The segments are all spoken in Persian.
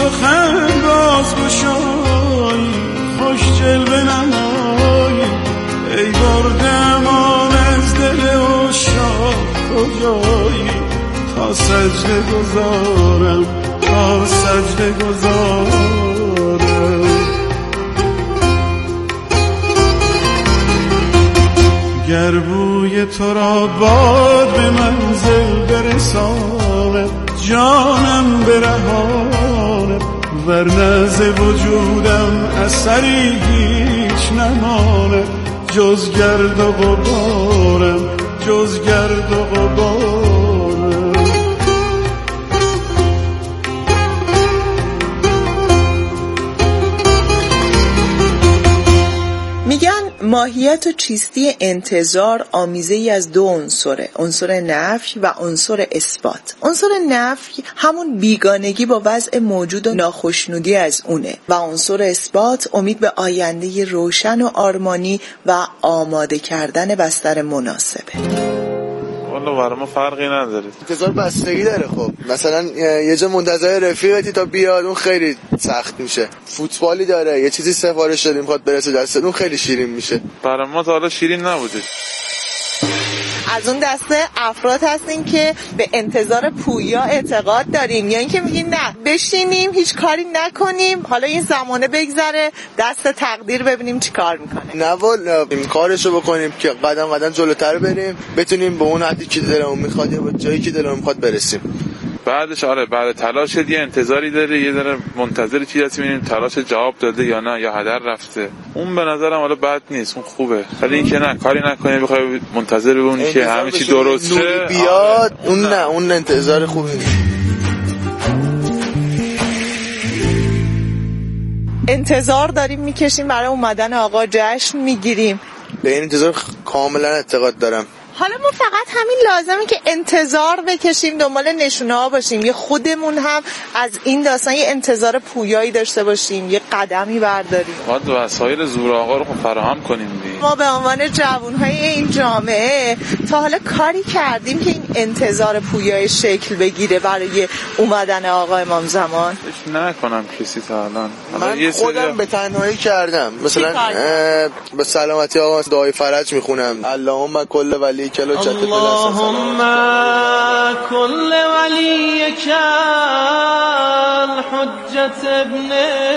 سخن باز گشایی، خوش جلوه نمایی، ای برده امان از دل عشاق کجایی، تا سجده گذارم، تا سجده گذارم. گر بوی تو را باد به منزل برسانه، جانم برهانه، ورنه ز وجودم اثری هیچ نمانه، جز گرد و غبارم، جز گرد و غبارم. میگن ماهیت و چیستی انتظار آمیزه‌ای از دو عنصره، عنصر نفی و عنصر اثبات. عنصر نفی همون بیگانگی با وضع موجود و ناخوشنودی از اونه و عنصر اثبات امید به آینده روشن و آرمانی و آماده کردن بستر مناسبه. والله برای ما فرقی نداره. انتظار بستگی داره. خب مثلا یه جا منتظر رفیقتی تا بیاد، اون خیلی سخت میشه. فوتبالی داره، یه چیزی سفارش دادیم میخواد برسه دستت، اون خیلی شیرین میشه. برای ما تا حالا شیرین نبوده. از اون دسته افراد هستیم که به انتظار پویا اعتقاد داریم، یا اینکه میگیم نه بشینیم هیچ کاری نکنیم، حالا این زمانه بگذره دست تقدیر ببینیم چی کار میکنه. نه والا این کارشو بکنیم که قدم قدم جلوتر بریم، بتونیم به اون حدی که دلمون میخواد یا به جایی که دلمون میخواد برسیم. بعدش آره بعد تلاش یه انتظاری داره، یه ذره منتظر چیزی هست ببینیم تلاش جواب داده یا نه، یا هدر رفته. اون به نظرم حالا بد نیست، اون خوبه. ولی اینکه نه کاری نکنی بخوای منتظر بمونی که همه چی درست شه بیاد، اون نه اون انتظار خوبی نیست. انتظار داریم میکشیم برای اومدن آقا، جشن میگیریم. به این انتظار کاملا اعتقاد دارم. حالا ما فقط همین لازمه که انتظار بکشیم، دنبال نشونه ها باشیم، یه خودمون هم از این داستان یه انتظار پویایی داشته باشیم، یه قدمی برداریم. باید وسایل زور آقا رو فراهم کنیم دیگه. ما به عنوان جوانهای این جامعه تا حالا کاری کردیم که این انتظار پویایی شکل بگیره برای اومدن آقا امام زمان؟ نکنم کسی تا الان. من خودم به تنهایی کردم. مثلا به سلامتی آقا دعای فرج میخونم، اللهم کل ولی اللهم كل وليك الحجة ابن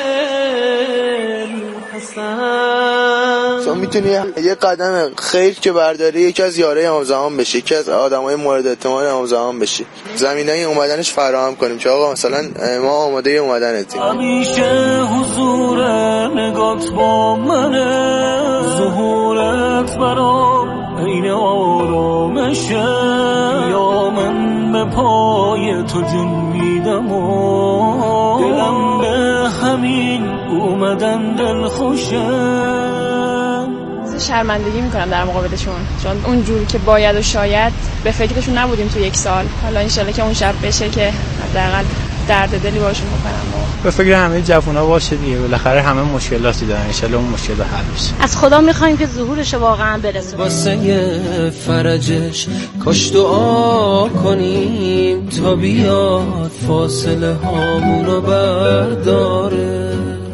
الحسن. تو میتونی یه قدم خیر که برداری، یکی از یارای امام زمان بشی، یکی از آدمای مورد اعتماد امام زمان بشی، زمینه اومدنش فراهم کنیم که آقا مثلا ما آماده اومدنتیم. همیشه حضور نگات با منه، ظهورت برام این آرامشه، یا من به پای تو جون میدم و دلم به همین اومدن دل خوشه. شرمندگی میکنم در مقابلشون، چون اونجوری که باید و شاید به فکرشون نبودیم تو یک سال. حالا انشالله که اون شب بشه که حداقل درد دلی باشون بکنم. به فکر همه جوونا باشه دیگه، بالاخره همه مشکلاتی دارن، انشالله اون مشکل حل بشه. از خدا میخوایم که ظهورش واقعا برسه. واسه فرجش کاش دعا کنیم تا بیاد فاصله هامونو برداره.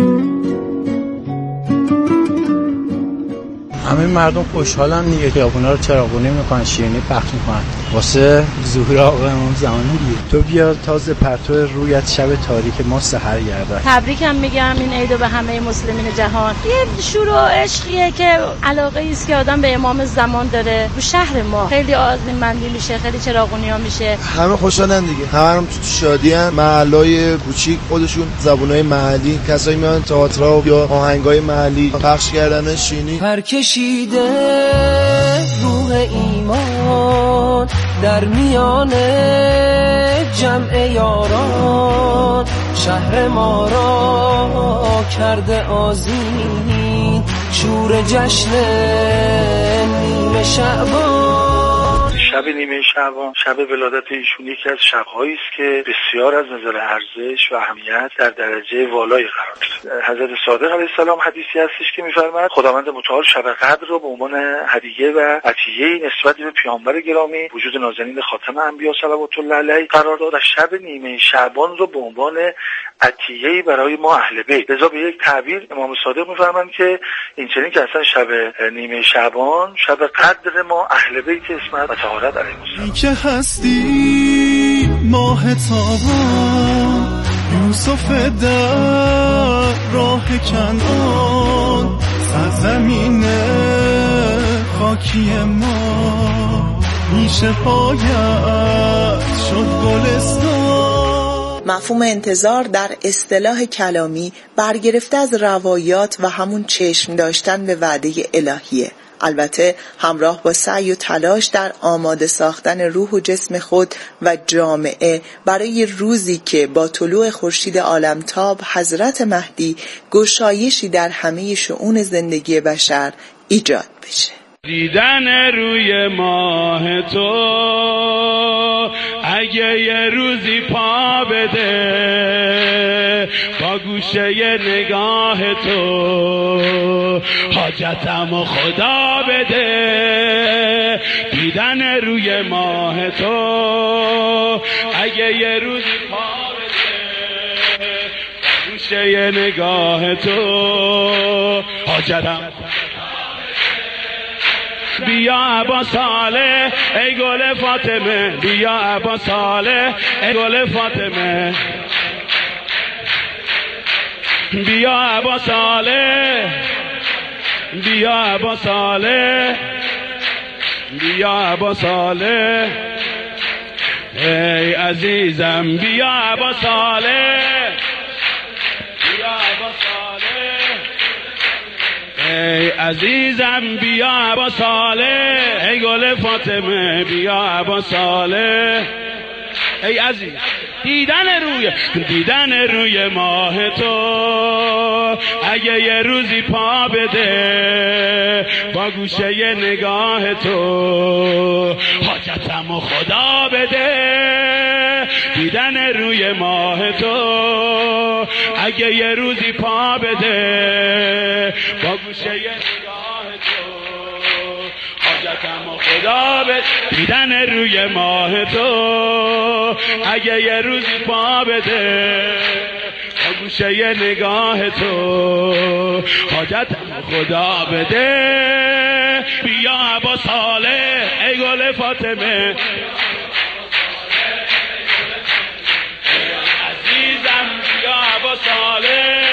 همه مردم خوشحالن دیگه، خیابونا رو چراغونی میکنن، شیرینی پخش میکنن واسه ظهور آقا امام زمان دیگه. تو بیا تازه پرتو رویت شب تاریک ما سحر گردد. تبریکم میگم این عیدو به همه مسلمین جهان. یه شور و عشقیه که علاقه ایست که آدم به امام زمان داره. تو شهر ما خیلی آذین‌مندی میشه، خیلی چراغونی‌ها میشه، همه خوشحالن دیگه، همه هم تو شادیان. محلای کوچیک خودشون زبونای محلی، کسایی میان تئاترها یا آهنگای محلی پخش کردن شیرینی. کشیده روح ایمان در میان جمع یاران، شهر ما را کرده آذین، شور جشن نیمه شعبان. شب نیمه شعبان، شب ولادت ایشون یکی از شب‌هایی است که بسیار از نظر ارزش و اهمیت در درجه والای قرار دارد. حضرت صادق علیه السلام حدیثی هستش که می‌فرماید خداوند متعال شب قدر را به عنوان هدیه و عطیه نسبت به پیامبر گرامی وجود نازنین خاتم انبیا صلوات الله علیه قرار داد و شب نیمه شعبان را به عنوان عطیه‌ای برای ما اهل بیت. لذا به یک تعبیر امام صادق می‌فرمایند که این چنین که اصلا شب نیمه شعبان شب قدر ما اهل بیت اسمت و طهارت علیهم السلام. که هستی ماه تابان یوسف در راه کنعان سرزمین خاکی ما میشه پایت شد گلستان. مفهوم انتظار در اصطلاح کلامی برگرفته از روایات و همون چشم داشتن به وعده الهیه، البته همراه با سعی و تلاش در آماده ساختن روح و جسم خود و جامعه برای روزی که با طلوع خورشید عالمتاب حضرت مهدی گشایشی در همه شؤون زندگی بشر ایجاد بشه. دیدن روی ماه تو اگه یه روزی پا بده با گوشه نگاه تو حاجتم و خدا بده. دیدن روی ماه تو اگه یه روزی پا بده با گوشه نگاه تو حاجتم. بیا ابا صالح ای گل فاطمه، بیا ابا صالح ای گل فاطمه، بیا ابا صالح، بیا ابا صالح، بیا ابا صالح ای عزیزم، بیا ابا صالح، بیا ابا صالح ای عزیزم، بیا ابا صالح ای گل فاطمه، بیا ابا صالح ای عزیز. دیدن روی ماه تو اگه یه روزی پا بده با گوشه نگاه تو حاجتم و خدا بده. دیدن روی ماه تو اگه یه روزی پا بده با گوشه نگاه تو حاجتم و خدا بده. دیدن روی ماه تو اگه یه روزی پا بده با گوشه نگاه تو حاجتم و خدا بده. بیا ابا صالح ای گل فاطمه، عزیزم بیا ابا صالح.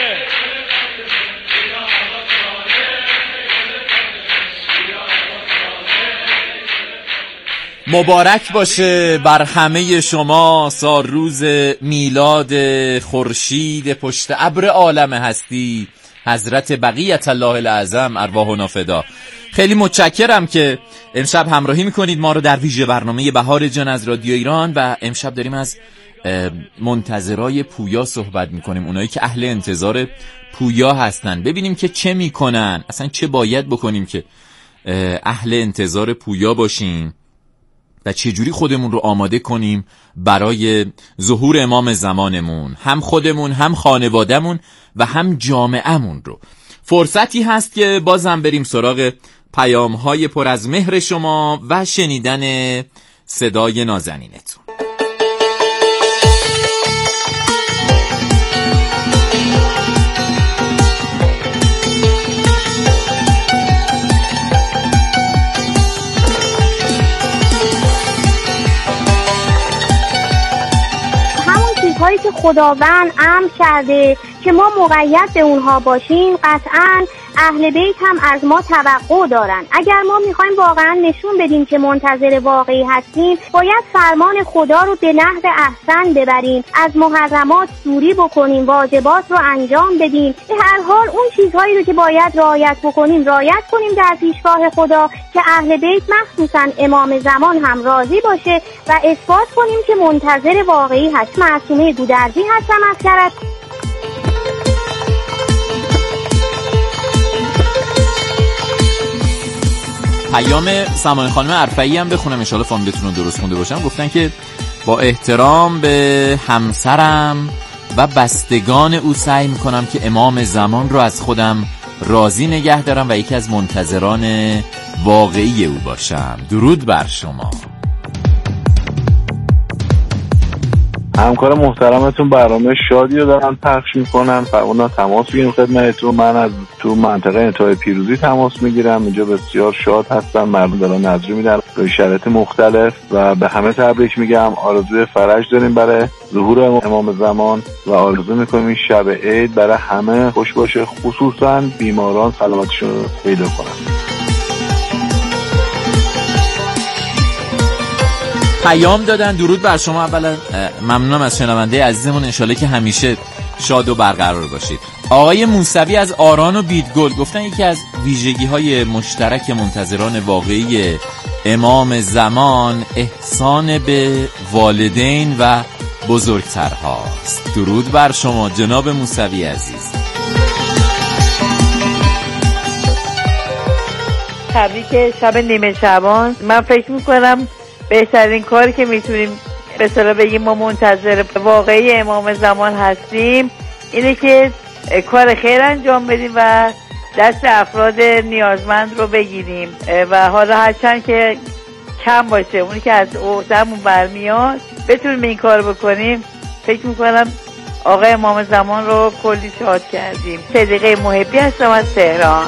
مبارک باشه بر همه شما سالروز میلاد خورشید پشت ابر عالم هستی حضرت بقیت الله الاعظم ارواحنا فدا. خیلی متشکرم که امشب همراهی میکنید ما رو در ویژه برنامه بهار جان از رادیو ایران و امشب داریم از منتظرای پویا صحبت میکنیم، اونایی که اهل انتظار پویا هستن. ببینیم که چه میکنن، اصلا چه باید بکنیم که اهل انتظار پویا باشیم و چجوری خودمون رو آماده کنیم برای ظهور امام زمانمون، هم خودمون هم خانوادهمون و هم جامعهمون رو. فرصتی هست که بازم بریم سراغ پیام‌های پر از مهر شما و شنیدن صدای نازنینتون. هایی که خداوند امر کرده که ما مقید به اونها باشیم، قطعاً اهل بیت هم از ما توقع دارن. اگر ما میخوایم واقعا نشون بدیم که منتظر واقعی هستیم، باید فرمان خدا رو به نحو احسن ببریم، از محرمات دوری بکنیم، واجبات رو انجام بدیم. به هر حال اون چیزهایی رو که باید رعایت بکنیم رعایت کنیم در پیشگاه خدا که اهل بیت مخصوصا امام زمان هم راضی باشه و اثبات کنیم که منتظر واقعی هست. معصومه گودرزی هستم از کرج. پیام سماحه خانم ارفعی هم بخونم ان شاءالله فامیلتون رو درست خونده باشم. گفتن که با احترام به همسرم و بستگان او سعی میکنم که امام زمان رو از خودم راضی نگه دارم و یکی از منتظران واقعی او باشم. درود بر شما. همکار محترمتون برنامه شادی رو دارن پخش میکنن. فرمودن تماس بگیریم خدمتتون. من از تو منطقه انتهای پیروزی تماس میگیرم. اینجا بسیار شاد هستن، مردم دارن نذری میدن به شرایط مختلف و به همه تبریک میگم. آرزوی فرج داریم برای ظهور امام زمان و آرزو میکنیم شب عید برای همه خوش باشه، خصوصا بیماران سلامتشون رو پیدا کنن. پیام دادن. درود بر شما. اولا ممنونم از شنونده عزیزمون، انشالله که همیشه شاد و برقرار باشید. آقای موسوی از آران و بیدگل گفتن یکی از ویژگی‌های مشترک منتظران واقعی امام زمان احسان به والدین و بزرگترهاست. درود بر شما جناب موسوی عزیز. تبریک شب نیمه شعبان. من فکر میکنم بهترین کاری که میتونیم به اصطلاح بگیم ما منتظر واقعی امام زمان هستیم اینه که کار خیر انجام بدیم و دست افراد نیازمند رو بگیریم و حالا هرچند که کم باشه اونی که از عهده‌مون برمیاد بتونیم این کار بکنیم. فکر میکنم آقای امام زمان رو کلی شاد کردیم. صدیقه محبی هستم از تهران.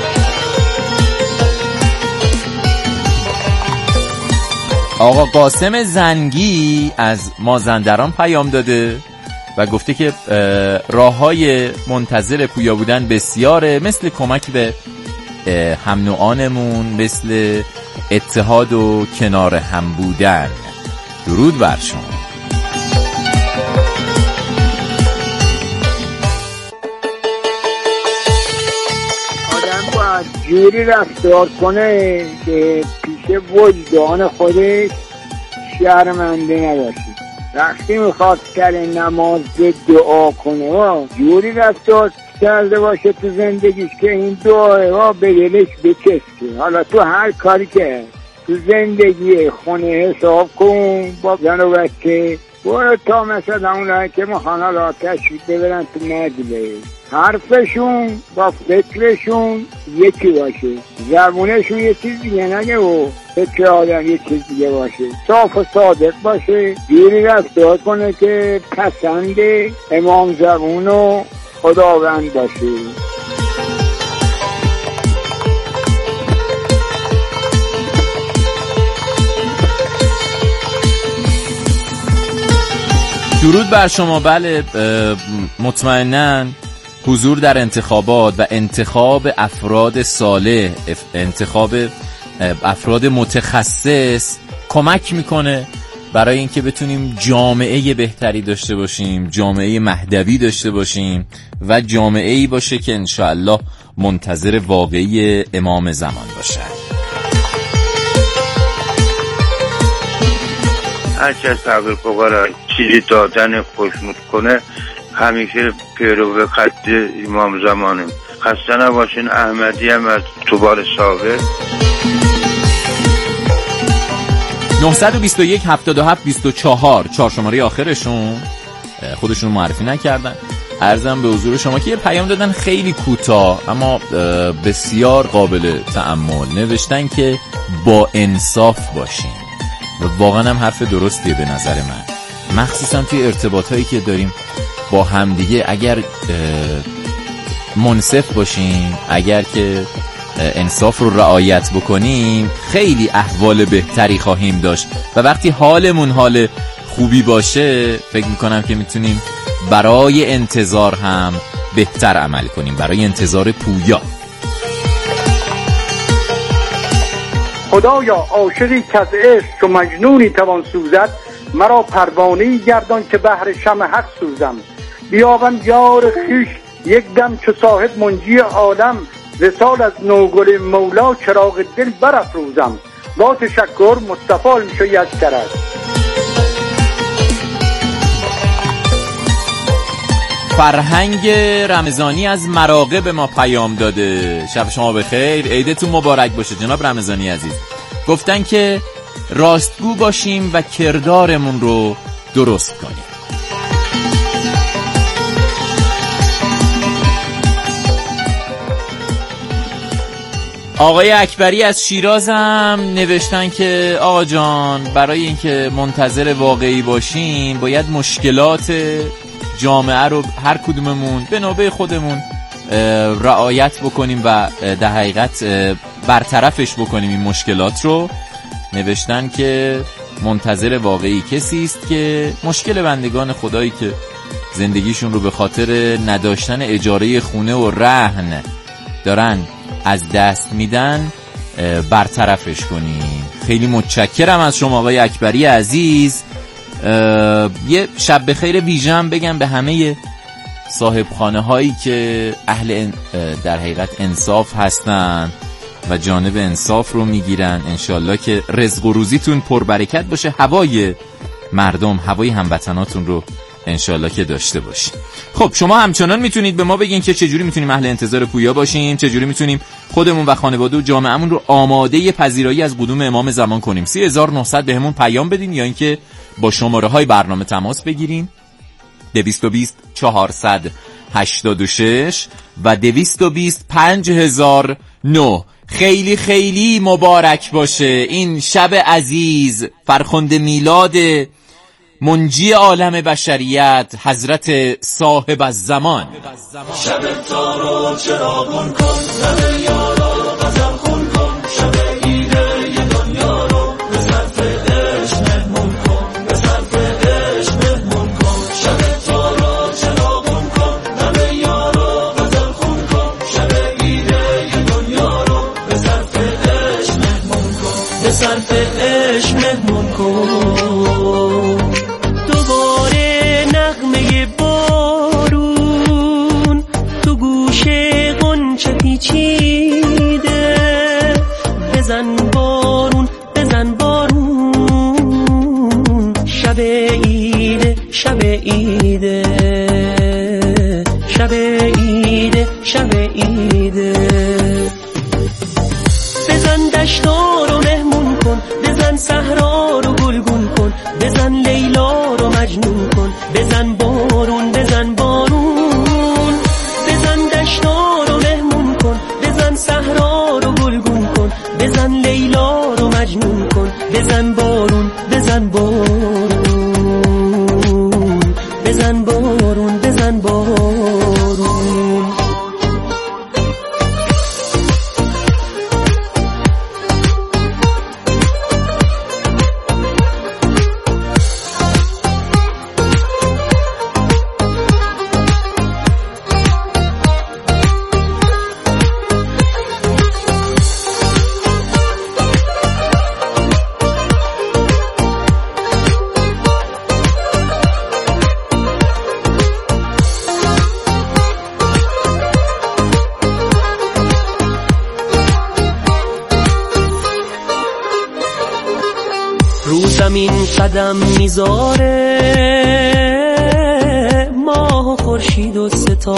آقا قاسم زنگی از مازندران پیام داده و گفته که راه‌های منتظر پویا بودن بسیاره، مثل کمک به هم نوعانمون، مثل اتحاد و کنار هم بودن. درود بر شما. آدم باید جوری رفتار کنه که پیش وجدان خودش شرمنده نباشه. وقتی میخواد سر نماز دعا کنه جوری رفتار کرده باشه تو زندگیش که این دعا به دلش بچسبه. حالا تو هر کاری که تو زندگی خونه حساب کن با زن و بچه، برو تا مثلا اونایی که میخوان حالا تشریف ببرن تو مجلس، حرفشون با فکرشون یکی باشه، زبونشون یه چیز دیگه نگه و فکر آدم یه چیز دیگه باشه، صاف و صادق باشه، جوری رفتار کنه که پسند امام زمان و خداوند باشه. درود بر شما. بله، مطمئناً حضور در انتخابات و انتخاب افراد صالح، انتخاب افراد متخصص کمک میکنه برای اینکه بتونیم جامعه بهتری داشته باشیم، جامعه مهدوی داشته باشیم و جامعه‌ای باشه که انشاءالله منتظر واقعی امام زمان باشه. هرچی از تبریک بگارن چیزی دادن خوشنود کنه همیشه پیرو خط امام زمانیم. خسته نباشین. احمدی هم از توبال ساقه. 921 77 24 4 شماره آخرشون، خودشون معرفی نکردن. عرضم به حضور شما که یه پیام دادن خیلی کوتاه اما بسیار قابل تأمل. نوشتن که با انصاف باشیم و واقعا هم حرف درستیه به نظر من، مخصوصا توی ارتباطایی که داریم با همدیگه. اگر منصف باشیم، اگر که انصاف رو رعایت بکنیم، خیلی احوال بهتری خواهیم داشت و وقتی حالمون حال خوبی باشه فکر میکنم که میتونیم برای انتظار هم بهتر عمل کنیم، برای انتظار پویا. خدایا عاشقی که از عشق و مجنونی توان سوزد، مرا پروانه‌ای گردان که بهر شمع حق سوزم. بیابم یار خویش یک دم چو صاحب منجی عالم، وصال از نوگل مولا چراغ دل برافروزم. با تشکر مصطفی میشوید کرد. فرهنگ رمضانی از مراغه به ما پیام داده. شب شما بخیر، عیدتون مبارک باشه جناب رمضانی عزیز. گفتن که راستگو باشیم و کردارمون رو درست کنیم. آقای اکبری از شیرازم نوشتن که آقا جان، برای اینکه منتظر واقعی باشیم باید مشکلات جامعه رو هر کدوممون به نوبه خودمون رعایت بکنیم و در حقیقت برطرفش بکنیم این مشکلات رو. نوشتن که منتظر واقعی کسی است که مشکل بندگان خدایی که زندگیشون رو به خاطر نداشتن اجاره خونه و رهن دارن از دست میدن برطرفش کنیم. خیلی متشکرم از شما آقای اکبری عزیز. یه شب بخیر ویژه‌ام بگم به همه صاحب خانه هایی که اهل در حقیقت انصاف هستن و جانب انصاف رو میگیرن. انشالله که رزق و روزیتون پربرکت باشه، هوای مردم، هوای هموطناتون رو انشالله که داشته باشیم. خب شما همچنان میتونید به ما بگین که چجوری میتونیم اهل انتظار پویا باشیم، چجوری میتونیم خودمون و خانواده و جامعهمون رو آماده پذیرایی از قدوم امام زمان کنیم. 3900 بهمون پیام بدین یا اینکه با شماره های برنامه تماس بگیرین 220 486 و 220 5009. خیلی خیلی مبارک باشه این شب عزیز، فرخنده میلاد منجی عالم بشریت حضرت صاحب الزمان. شب تارو چراغون کن، زن یارا غزل خون کن، شب ایده یه دنیا رو به صرف عشق مهمون کن، به صرف عشق مهمون کن. شب تارو چراغون کن، زن یارا غزل خون کن، شب ایده یه دنیا رو به صرف عشق مهمون کن، به صرف عشق مهمون کن. پیچیده بزن بارون، بزن بارون، شب ایده، شب ایده، شب ایده، شب ایده. بزن دشتا رو مهمون کن، بزن صحرا رو گلگون کن، بزن لیلا رو مجنون کن، بزن بارون، بزن بارون، بزن دشتا رو مهمون کن، بزن صحرا رو گلگون کن، بزن لیلا رو مجنون کن، بزن بارون، بزن بارون، بزن بارون، بزن بارون. زمین قدم میذاره، ماه و خورشید و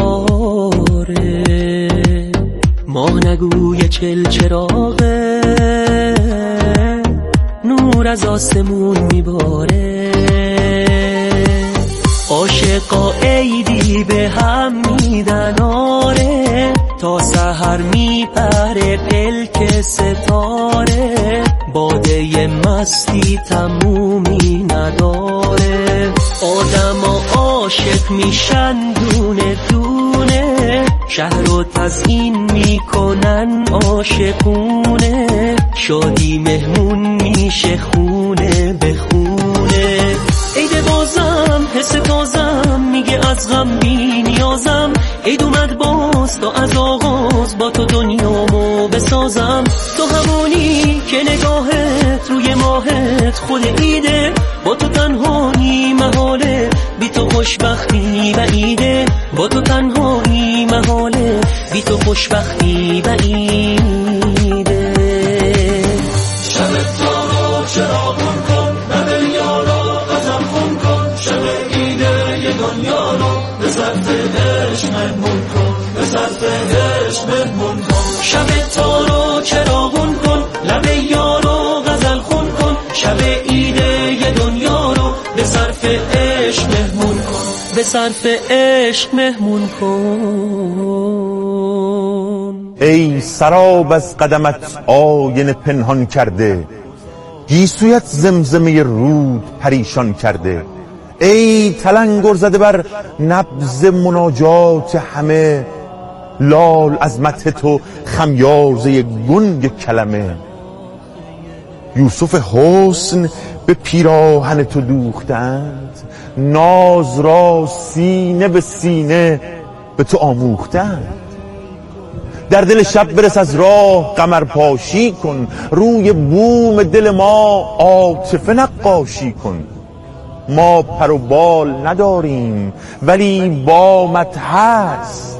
ستاره، ماه نگوی چل چراغه، نور از آسمون میباره. عاشقا عیدی به هم میدن آره، تا سحر میپره پلک ستاره، باده مستی تمومی نداره. آدم عاشق میشن دونه دونه، شهر رو تزیین میکنن عاشقونه، شادی مهمون میشه خونه به خونه. عید بازم حس تازم میگه از غم بی نیازم، عید اومد باز تا از آغاز با تو دنیامو بسازم. تو همونی که نگاهت روی ماهت خود عیده، با تو تنهایی محاله بی تو خوشبختی بعیده، با تو تنهایی محاله بی تو خوشبختی بعیده. شب تارو چراغون کن، نبه یارا غزل خون کن، شب عیده یه دنیا رو به صرف به صرف عشق مهمون کن. ای سراب از قدمت آینه پنهان کرده، گیسویت زمزمه رود پریشان کرده. ای تلنگر زده بر نبض مناجات همه، لال از مدح تو خمیازه گنگ کلمه. یوسف حسن به پیراهن تو دوختند، ناز را سینه به سینه به تو آموختند. در دل شب برس از راه قمر پاشی کن، روی بوم دل ما عاطفه نقاشی کن. ما پر و بال نداریم ولی بامت هست.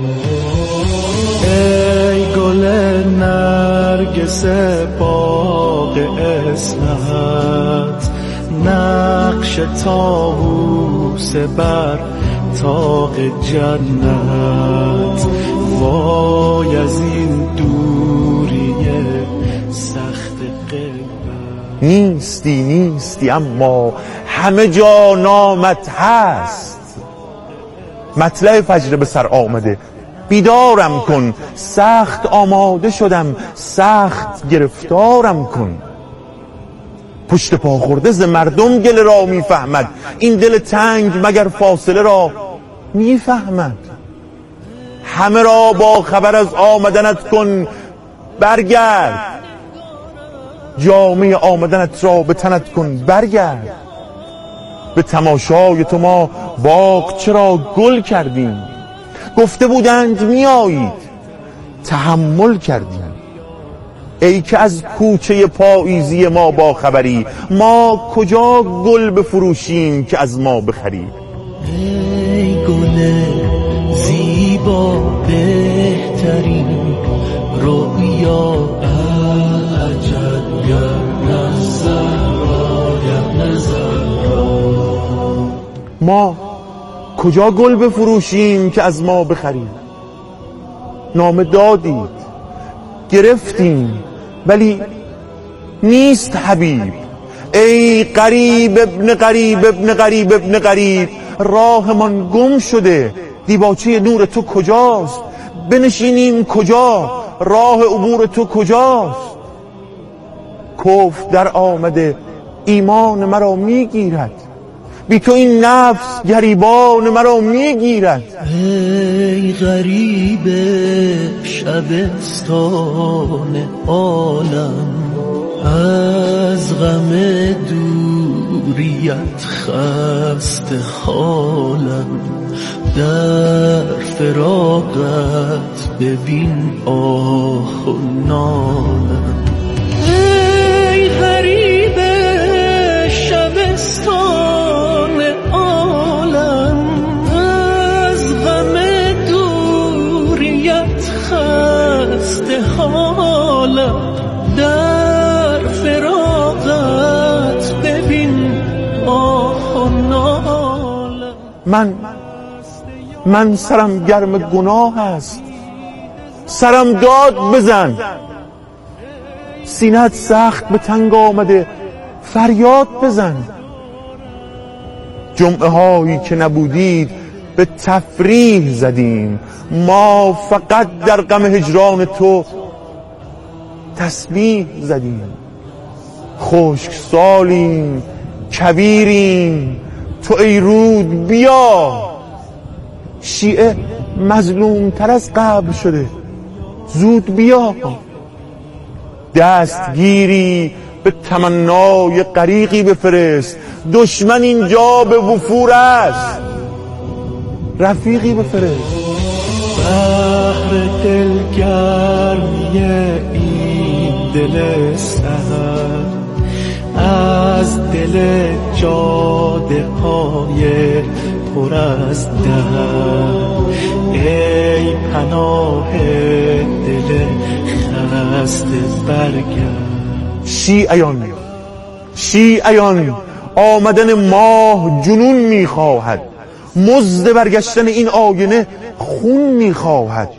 ای گل نرگس باغ اسمت، نقش طاووس بر طاق جنت. وای از این دوری سخت غیبت. نیستی اما همه جا نامت هست. مطلع فجر به سر آمده، بیدارم کن. سخت آماده شدم، سخت گرفتارم کن. پشت پا خورده ز مردم گله را میفهمد، این دل تنگ مگر فاصله را میفهمد. همه را با خبر از آمدنت کن برگرد، جامه آمدنت را به تنت کن برگرد. به تماشای تو ما باغ چرا گل کردیم، گفته بودند میایید تحمل کردیم. ای که از کوچه پاییزی ما با خبری، ما کجا گل بفروشیم که از ما بخری. ای گل زیبا بهترین رویا، عجب ما کجا گل بفروشیم که از ما بخریم. نامه دادید گرفتیم ولی نیست حبیب. ای قریب ابن قریب ابن قریب ابن قریب، راهمان گم شده، دیباچه نور تو کجاست؟ بنشینیم کجا؟ راه عبور تو کجاست؟ کفر در آمده ایمان مرا میگیرد، بی تو این نفس گریبان مرا میگیرد. ای غریب شبستان عالم، از غم دوریت خسته حالم. در فراقت ببین آه و نالم. ای غریب شبستان عالم، از غم دوریت خسته حالم. در فراقت ببین آه و نالم. من سرم گرم گناه است، سرم داد بزن. سینه‌ات سخت به تنگ آمده، فریاد بزن. جمعه هایی که نبودید به تفریح زدیم، ما فقط در غم هجران تو تسبیح زدیم. خشک سالیم کبیریم، تو ای رود بیا. شیعه مظلوم تر از قبل شده، زود بیا. دستگیری به تمنای غریقی بفرست، دشمن اینجا به وفور است، رفیقی بفرست. بحر دلگرمی این دل سهر، از دل جاده های پر از در. ای پناه دل خسته برگرد. شیعیان آمدن ماه جنون میخواهد، مزد برگشتن این آینه خون میخواهد.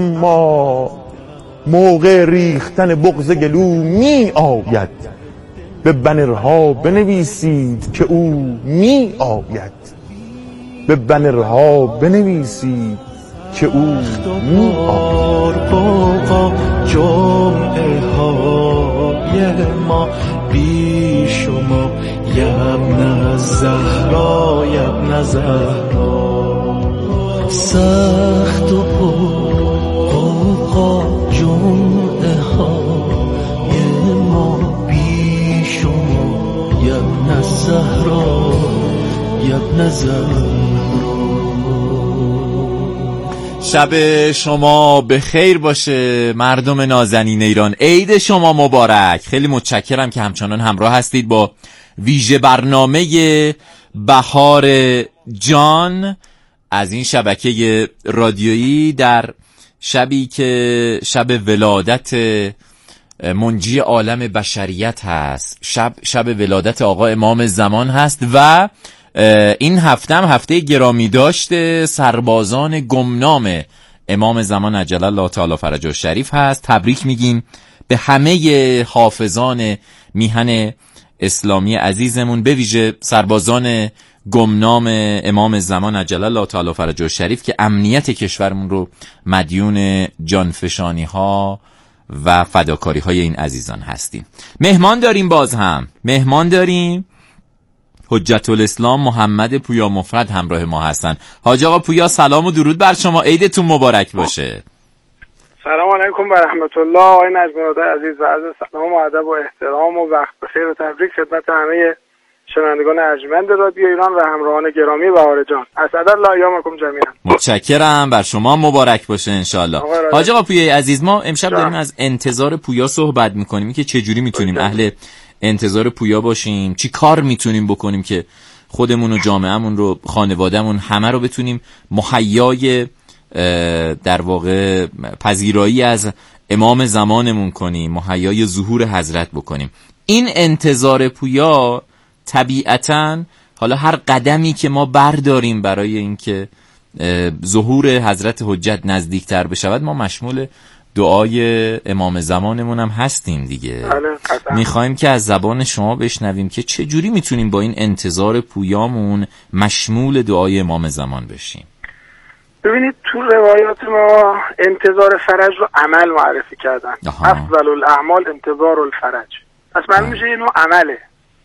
اما موقع ریختن بغض گلو می آید. به بنرها بنویسید که او می آید، به بنرها بنویسید که او می آید. باقا جمعه های ما بی شما یبن الزهرا یبن الزهرا، سخت و باقا جمعه های ما بی شما یبن الزهرا یبن الزهرا. شب شما به خیر باشه مردم نازنین ایران، عید شما مبارک. خیلی متشکرم که همچنان همراه هستید با ویژه برنامه بهار جان از این شبکه رادیویی در شبی که شب ولادت منجی عالم بشریت هست، شب ولادت آقا امام زمان هست و این هفته هم هفته گرامی داشته سربازان گمنام امام زمان عجل الله تعالی فرجه الشریف هست. تبریک میگیم به همه حافظان میهن اسلامی عزیزمون، به ویژه سربازان گمنام امام زمان عجل الله تعالی فرجه الشریف که امنیت کشورمون رو مدیون جانفشانی ها و فداکاری های این عزیزان هستیم. مهمان داریم، باز هم مهمان داریم. حجت الاسلام محمد پویا مفرد همراه ما هستن. حاج آقا پویا سلام و درود بر شما، عیدتون مبارک باشه. سلام علیکم و رحمت الله. آقای نجم‌الهدی عزیز و عرض سلام و ادب و احترام و وقت بخیر و تبریک خدمت همه شنوندگان ارجمند رادیو ایران و همراهان گرامی بهار جان. اسعد الله ایامکم جمیعا. متشکرم، بر شما مبارک باشه انشالله. حاج آقا پویا عزیز، ما امشب داریم از انتظار پویا صحبت میکنیم که چجوری میتونیم اهل انتظار پویا باشیم، چی کار میتونیم بکنیم که خودمون و جامعهمون رو، خانوادهمون، همه رو بتونیم مهیای در واقع پذیرایی از امام زمانمون کنیم، مهیای ظهور حضرت بکنیم. این انتظار پویا طبیعتاً حالا هر قدمی که ما برداریم برای اینکه ظهور حضرت حجت نزدیکتر بشود، ما مشمول دعای امام زمانمون هم هستیم دیگه. میخوایم که از زبان شما بشنویم که چه جوری میتونیم با این انتظار پویامون مشمول دعای امام زمان بشیم. ببینید تو روایات ما انتظار فرج رو عمل معرفی کردن. افضل الاعمال انتظار الفرج. پس معلوم میشه اینو عمله.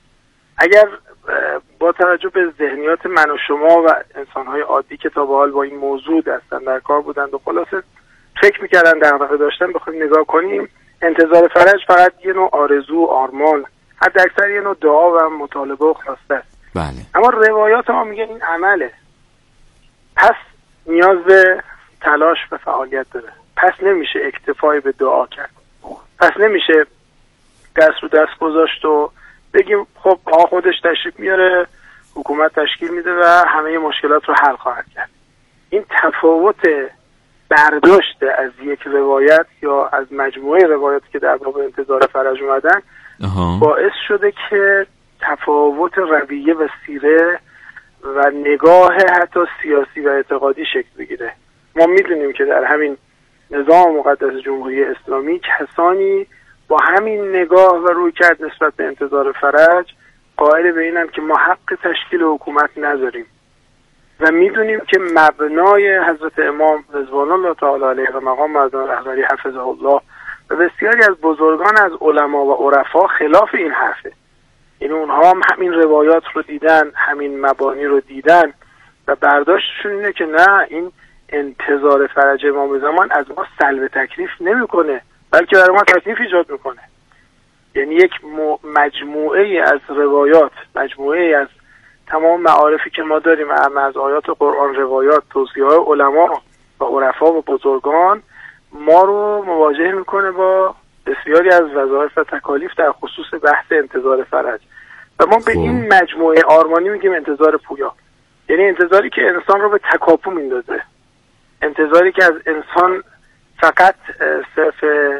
اگر با توجه به ذهنیات من و شما و انسانهای عادی که تا به حال با این موضوع دستن در کار بودند و خلاصه فکر میکردن، دغدغه داشتن، بخوایم نگاه کنیم، انتظار فرج فقط یه نوع آرزو، آرمان، حتی اکثر یه نوع دعا و مطالبه و خواسته است. بله. اما روایات ما میگن این عمله. پس نیاز به تلاش و فعالیت داره. پس نمیشه اکتفای به دعا کرد. پس نمیشه دست رو دست گذاشت و بگیم خب خودش تشریف میاره، حکومت تشکیل میده و همه مشکلات رو حل خواهد کرد. این تفاوت برداشت از یک روایت یا از مجموعه روایاتی که در باب انتظار فرج اومدن باعث شده که تفاوت رویه و سیره و نگاه حتی سیاسی و اعتقادی شکل بگیره. ما میدونیم که در همین نظام مقدس جمهوری اسلامی کسانی با همین نگاه و روی کرد نسبت به انتظار فرج قائل به اینن که ما حق تشکیل حکومت نداریم و میدونیم که مبنای حضرت امام رضوان الله تعالی علیه و مقام معظم رهبری حفظه الله و بسیاری از بزرگان از علما و عرفا خلاف این حرفه. این اونها هم همین روایات رو دیدن، همین مبانی رو دیدن و برداشتشون اینه که نه، این انتظار فرج امام زمان از ما سلب تکلیف نمیکنه، بلکه برای ما تکلیف ایجاد میکنه. یعنی یک مجموعه از روایات، مجموعه از تمام معارفی که ما داریم، از آیات قرآن، روایات، توصیه‌های علما و عرفا و بزرگان، ما رو مواجه میکنه با بسیاری از وظایف و تکالیف در خصوص بحث انتظار فرج و ما به این مجموعه آرمانی میگیم انتظار پویا. یعنی انتظاری که انسان رو به تکاپو میندازه، انتظاری که از انسان فقط صرف